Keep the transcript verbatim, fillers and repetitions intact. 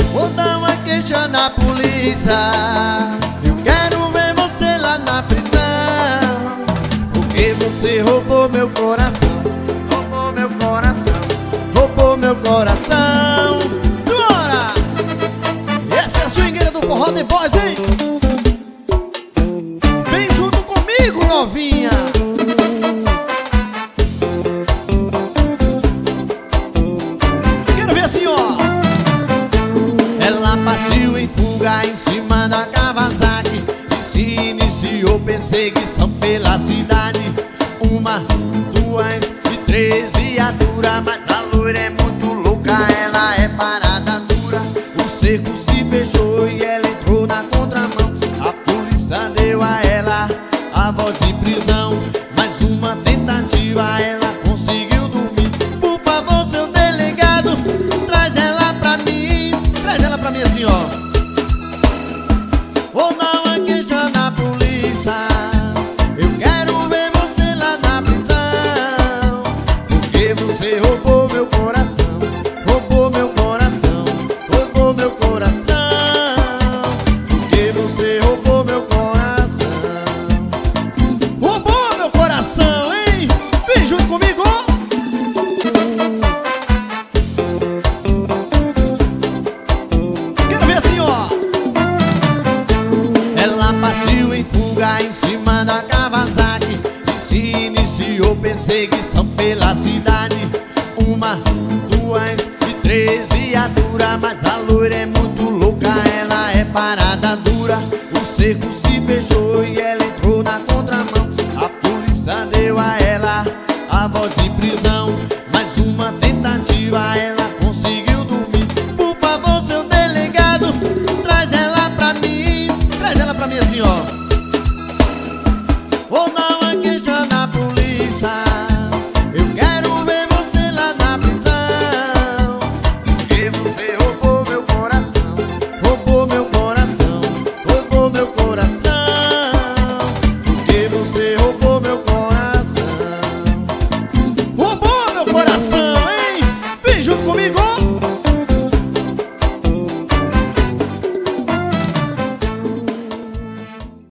Vou dar uma queixa na polícia. Eu quero ver você lá na prisão, porque você roubou meu coração. Roubou meu coração. Roubou meu coração. Simbora! Essa é a swingueira do forró The Boys, hein? Vem junto comigo, novinha. Quero ver assim, ó. Ela partiu em fuga em cima da Kawasaki e se iniciou perseguição pela cidade. Uma, duas e três viaturas, mas a loira é muito louca, ela é parada dura. O seco se beijou e ela entrou na contramão. A polícia deu a ela a voz de prisão. Mais uma tentativa, ela conseguiu dormir. Por favor, seu delegado, traz ela pra mim. Traz ela pra mim assim, ó. Vou dar uma queixa na polícia. Eu quero ver você lá na prisão, porque você roubou meu coração. Roubou meu coração. Roubou meu coração. Porque você roubou meu coração. Roubou meu coração, hein? Vem junto comigo. Quero ver assim, ó. Ela partiu em fuga em cima da Kawasaki e se iniciou perseguição pela cidade. Uma, duas e três viaturas, mas a loira é muito